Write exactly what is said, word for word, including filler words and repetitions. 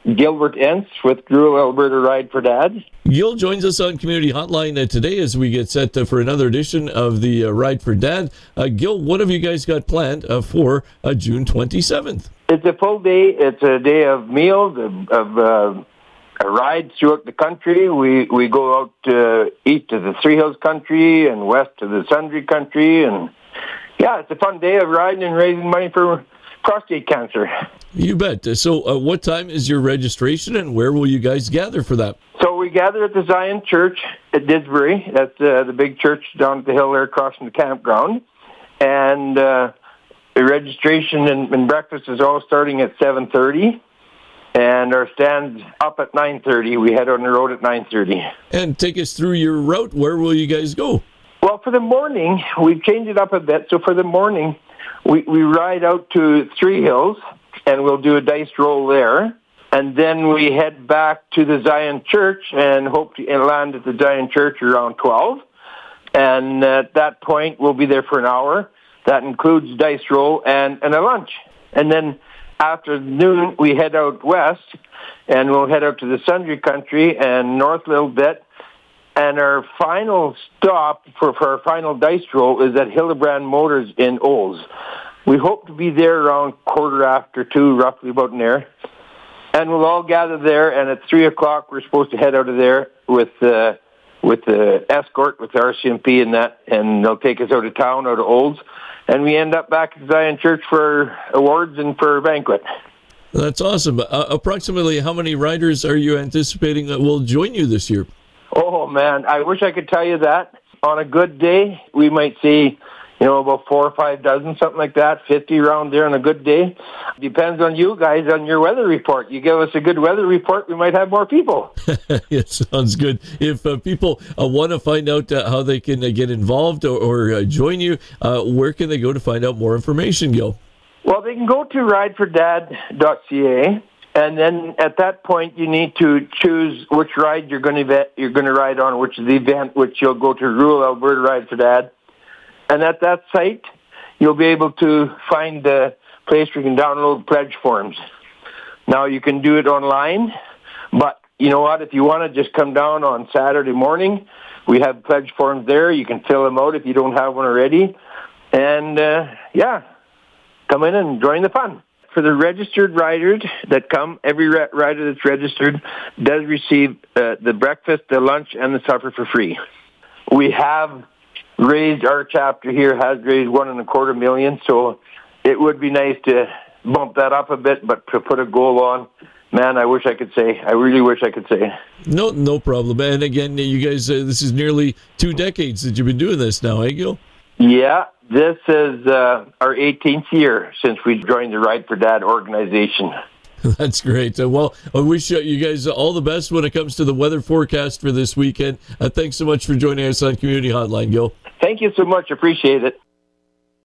Gilbert Entz with Rural Alberta Ride for Dad. Gil joins us on Community Hotline uh, today as we get set uh, for another edition of the uh, Ride for Dad. Uh, Gil, what have you guys got planned uh, for uh, June twenty-seventh? It's a full day. It's a day of meals, of, of uh, a ride throughout the country. We we go out uh, east to the Three Hills country and west to the Sundre country. And yeah, it's a fun day of riding and raising money for prostate cancer. You bet. So uh, what time is your registration and where will you guys gather for that? So we gather at the Zion Church at Disbury. That's uh, the big church down at the hill there across from the campground. And uh, the registration and, and breakfast is all starting at seven thirty. And our stand's up at nine thirty. We head on the road at nine thirty. And take us through your route. Where will you guys go? Well, for the morning, we've changed it up a bit. So for the morning, we, we ride out to Three Hills, and we'll do a dice roll there. And then we head back to the Zion Church and hope to land at the Zion Church around twelve. And at that point, we'll be there for an hour. That includes dice roll and, and a lunch. And then after noon, we head out west, and we'll head out to the Sundre country and north a little bit. And our final stop for, for our final dice roll is at Hillebrand Motors in Olds. We hope to be there around quarter after two, roughly about in there. And we'll all gather there, and at three o'clock, we're supposed to head out of there with uh, with the escort, with the R C M P and that, and they'll take us out of town, out of Olds. And we end up back at Zion Church for awards and for a banquet. That's awesome. Uh, approximately how many riders are you anticipating that will join you this year? Oh, man, I wish I could tell you that. On a good day, we might see, you know, about four or five dozen, something like that, fifty around there on a good day. Depends on you guys, on your weather report. You give us a good weather report, we might have more people. It sounds good. If uh, people uh, want to find out uh, how they can uh, get involved or, or uh, join you, uh, where can they go to find out more information, Gil? Well, they can go to ride for dad dot c a, and then at that point, you need to choose which ride you're going to you're going to ride on, which is the event, which you'll go to Rural Alberta Ride for Dad. And at that site, you'll be able to find the place where you can download pledge forms. Now, you can do it online, but you know what? If you want to just come down on Saturday morning, we have pledge forms there. You can fill them out if you don't have one already. And, uh, yeah, come in and join the fun. For the registered riders that come, every re- rider that's registered does receive uh, the breakfast, the lunch, and the supper for free. We have raised, our chapter here has raised one and a quarter million, so it would be nice to bump that up a bit, but to put a goal on, man, I wish I could say, I really wish I could say. No, no problem. And again, you guys, uh, this is nearly two decades that you've been doing this now, eh, Gil? Yeah, this is uh, our eighteenth year since we joined the Ride for Dad organization. That's great. Uh, well, I wish uh, you guys all the best when it comes to the weather forecast for this weekend. Uh, thanks so much for joining us on Community Hotline, Gil. Thank you so much. Appreciate it.